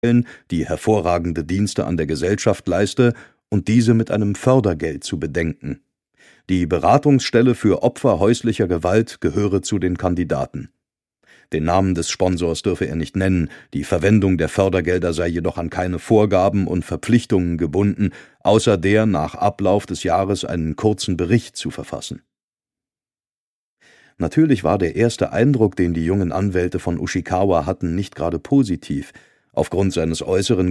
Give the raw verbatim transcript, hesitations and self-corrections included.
die hervorragende Dienste an der Gesellschaft leiste und diese mit einem Fördergeld zu bedenken. Die Beratungsstelle für Opfer häuslicher Gewalt gehöre zu den Kandidaten. Den Namen des Sponsors dürfe er nicht nennen, die Verwendung der Fördergelder sei jedoch an keine Vorgaben und Verpflichtungen gebunden, außer der nach Ablauf des Jahres einen kurzen Bericht zu verfassen. Natürlich war der erste Eindruck, den die jungen Anwälte von Ushikawa hatten, nicht gerade positiv. Aufgrund seines äußeren